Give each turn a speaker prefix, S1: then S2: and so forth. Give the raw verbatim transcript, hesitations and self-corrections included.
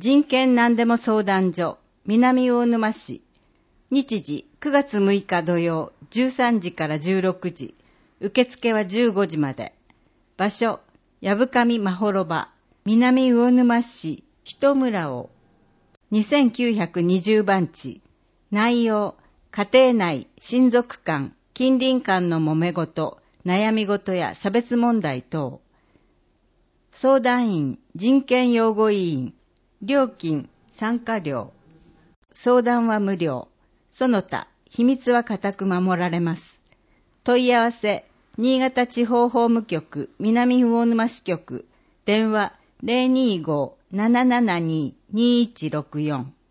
S1: 人権何でも相談所南魚沼市、日時くがつむいか土曜じゅうさんじからじゅうろくじ、受付はじゅうごじまで。場所、やぶかみまほろば、南魚沼市一村を。にせんきゅうひゃくにじゅうばんち。内容、家庭内、親族間、近隣間の揉め事、悩み事や差別問題等。相談員、人権擁護委員。料金、参加料。相談は無料。その他、秘密は固く守られます。問い合わせ、新潟地方法務局南魚沼支局、電話 ゼロにーごーななななにーにーいちろくよん。